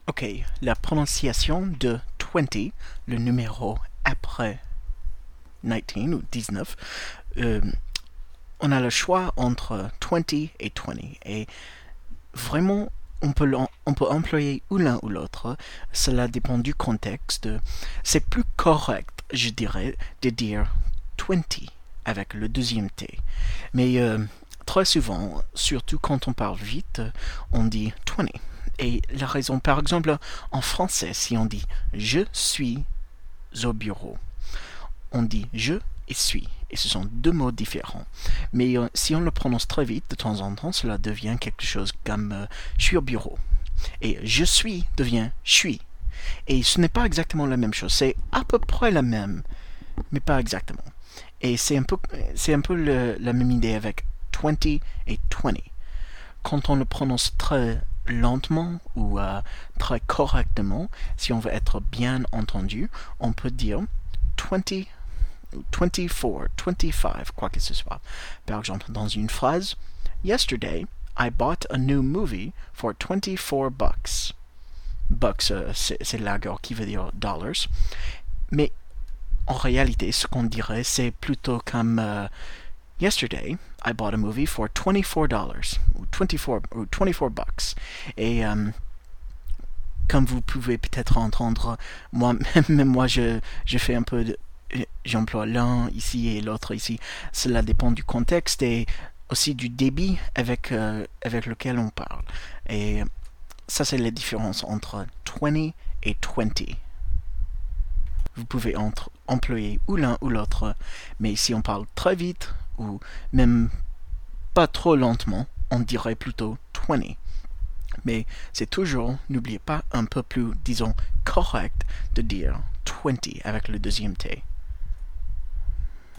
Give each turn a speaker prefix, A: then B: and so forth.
A: Ok, la prononciation de 20, le numéro après 19 ou 19, on a le choix entre 20 et 20. Et vraiment, on peut employer ou l'un ou l'autre. Cela dépend du contexte. C'est plus correct, je dirais, de dire 20 avec le deuxième T. Mais très souvent, surtout quand on parle vite, on dit 20. Et la raison, par exemple, en français, si on dit je suis au bureau, on dit je et suis. Et ce sont deux mots différents. Mais si on le prononce très vite, de temps en temps, cela devient quelque chose comme je suis au bureau. Et je suis devient je suis. Et ce n'est pas exactement la même chose. C'est à peu près la même, mais pas exactement. Et c'est un peu la même idée avec 20 et 20. Quand on le prononce très lentement ou très correctement, si on veut être bien entendu, on peut dire 20, 24, 25, quoi que ce soit. Par exemple, dans une phrase, Yesterday, I bought a new movie for 24 bucks. Bucks, c'est l'argot qui veut dire dollars. Mais en réalité, ce qu'on dirait, c'est plutôt comme Yesterday, I bought a movie for $24 ou 24 bucks. Et comme vous pouvez peut-être entendre, moi je fais un peu de, j'emploie l'un ici et l'autre ici. Cela dépend du contexte et aussi du débit avec lequel on parle. Et ça, c'est la différence entre 20 et 20. Vous pouvez employer ou l'un ou l'autre, mais si on parle très vite ou même pas trop lentement, on dirait plutôt 20. Mais c'est toujours, n'oubliez pas, un peu plus, disons, correct de dire 20 avec le deuxième T.